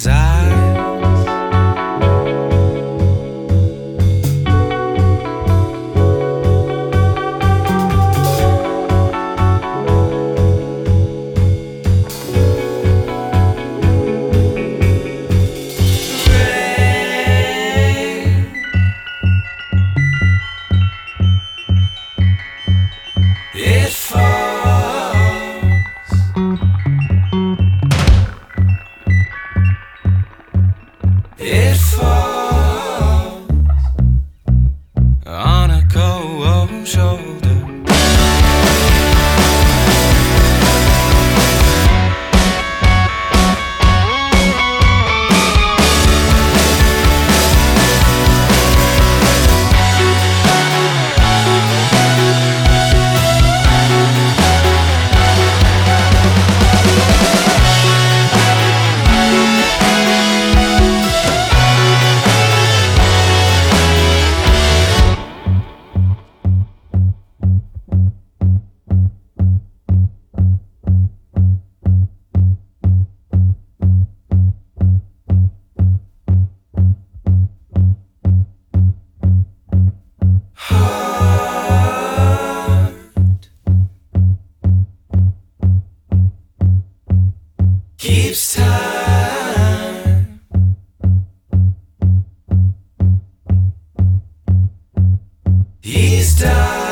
his eyes. It falls. It falls on a cold shoulder. Keeps time. He's dying.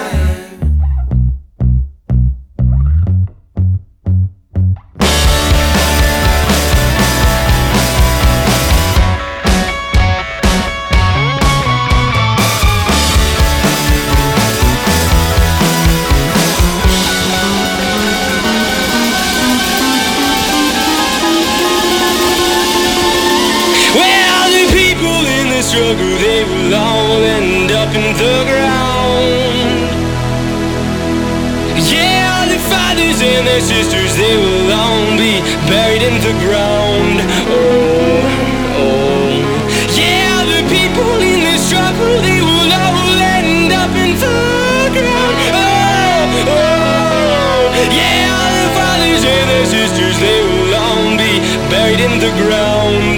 Struggle, they will all end up in the ground. Yeah, their fathers and their sisters, they will all be buried in the ground. Oh, oh. Yeah, the people in this struggle, they will all end up in the ground. Oh, oh. Yeah, their fathers and their sisters, they will all be buried in the ground.